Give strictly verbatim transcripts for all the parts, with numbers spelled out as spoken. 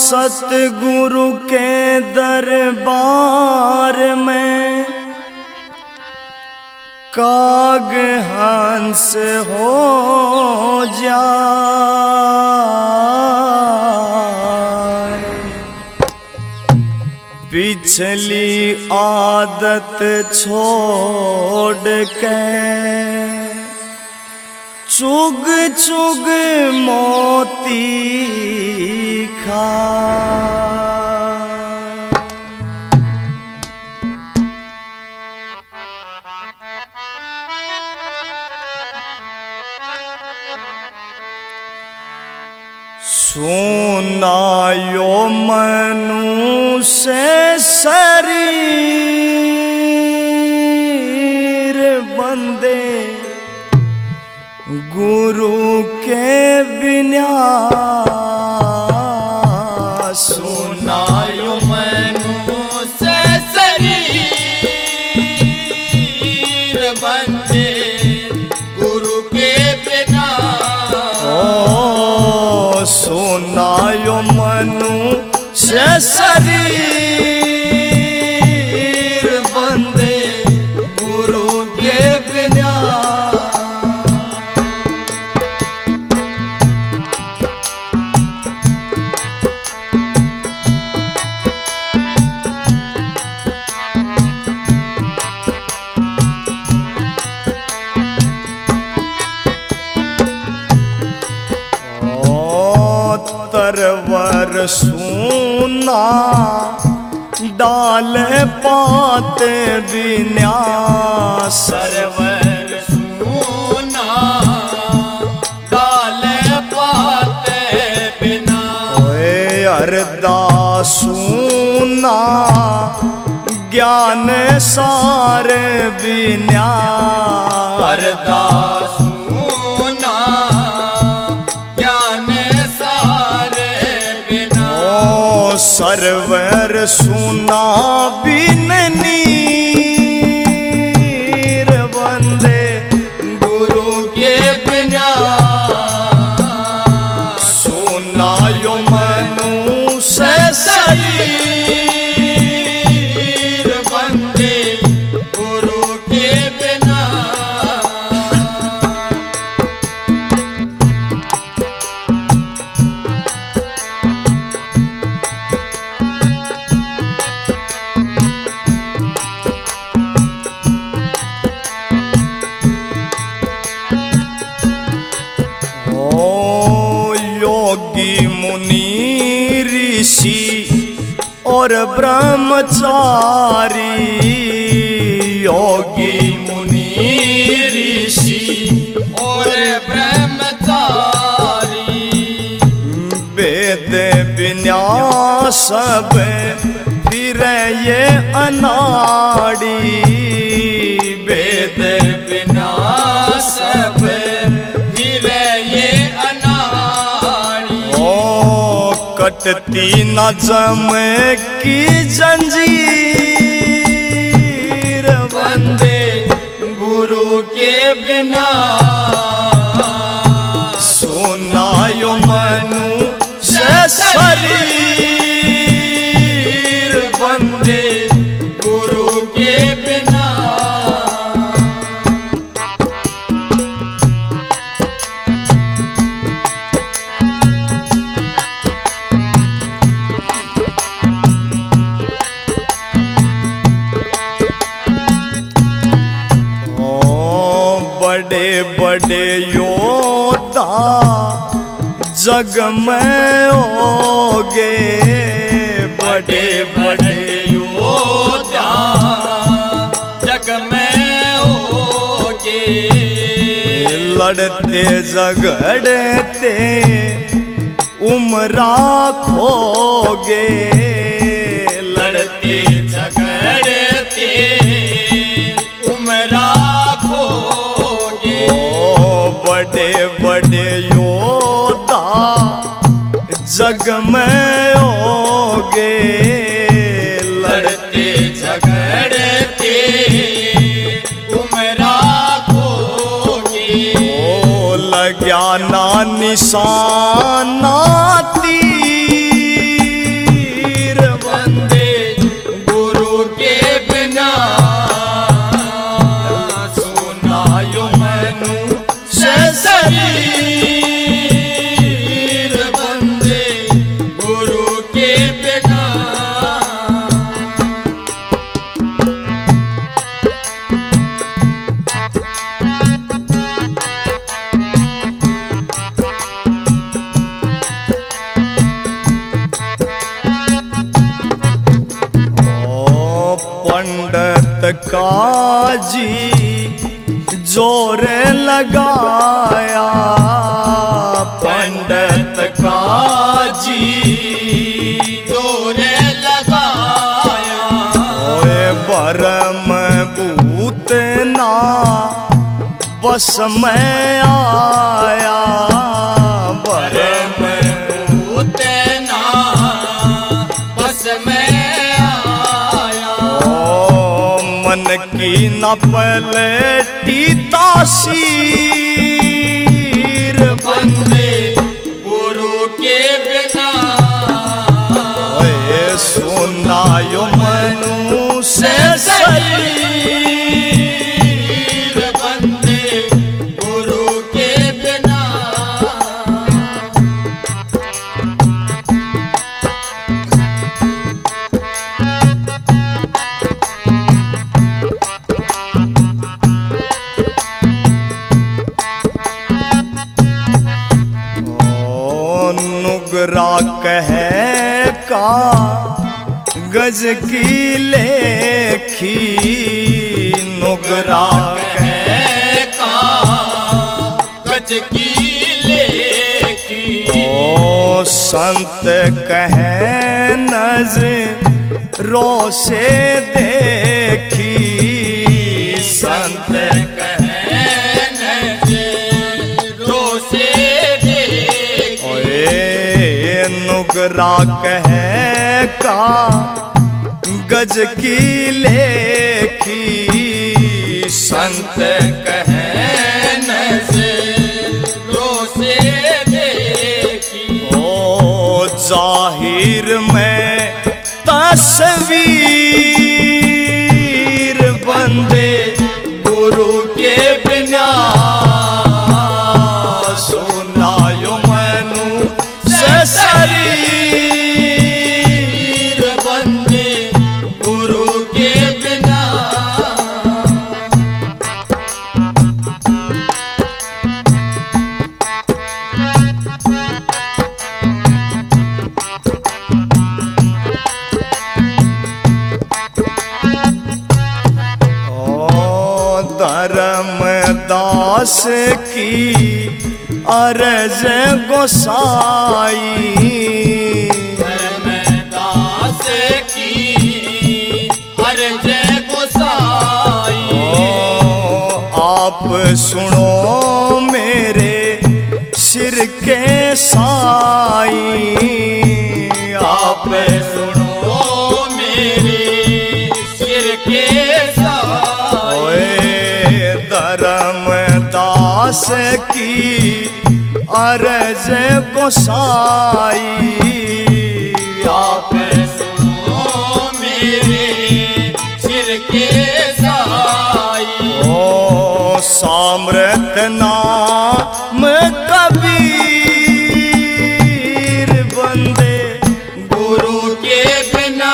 सतगुरु के दरबार में काग हंस हो जाए। पिछली आदत छोड़ के चुग चुग मोती खा। सुनायो मनुष्य शरीर बंदे गुरु के बिना। सुनायो मनुष्य शरीर बंदे गुरु के बिना। ओ सुनायो मनुष्य शरीर बंदे गुरु के बिना। तरवर सुना डाल पात विन्यास। सरवर सुना डाल पात बिना। ओए अरदास सुना ज्ञान सार विन्यास। अरदास सुना ज्ञान सारे बिना। ओ सरवर सुना बिन नीर बंदे गुरु के बिना। सुनायो मनुष्य शरीर बंदे गुरु के बिना। योगी मुनि ऋषि और ब्रह्मचारी। योगी मुनि ऋषि और ब्रह्मचारी। वेद विन्यास सब फिर ये अनाड़ी। वेद बिना सब फिर ये अनाड़ी। ओ कटती न जम की जंजीर बंदे गुरु के बिना। सुनायो मनुष्य शरीर बंदे गुरु के बिना। बड़े बड़े योद्धा जग में होगे। बड़े बड़े योद्धा जग में होगे। लड़ते झगड़ते उम्रा खोगे। लड़ते झगड़ते उम्रा खोगे। ओ बड़े बड़े योद्धा जग में होगे। लड़ते झगड़ते उम्रा खोगे। ओ लग्या ना निशाना तीर यो मनु से शरीर बंदे गुरु के बिना। पंडित काजी जोर लगाया, पंडित काजी जोर लगाया। ओए बरम भूत ना बस में आया, परम भूत ना बस में आया। मन की न पलटी तासीर बंदे गुरु के बिना। ओए सुना यो मनु से शरीर बंदे गुरु के बिना। नुगरा कहे का गज की लेखी, नुगरा कहे का गज की लेखी। ओ संत कहे नजरों से देखी, संत कहे नजरों से देखी। नुगरा कहे का गज की लेखी, संत कहे नजरों से देखी। ओ जाहिर में तस्वीर बंदे गुरु के बिना। सुना यो मनु से शरीर बंदे गुरु के बिना। धर्मदास की अरज गोसाई, धर्मदास की अर्ज गोसाई। आप सुनो मेरे सिर के साई, आप सुनो मेरे सिर के साई। धर्मदास की अरज गोसाई, आप सुनो मेरे सिर के साई। ओ सामर्थ नाम कबीर बंदे गुरु के बिना।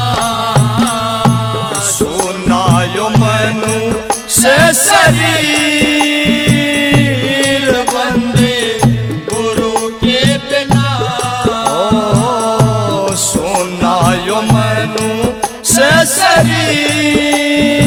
सुना यो मनु से शरीर बंदे गुरु के बिना। ओ सुना यो मनु से शरीर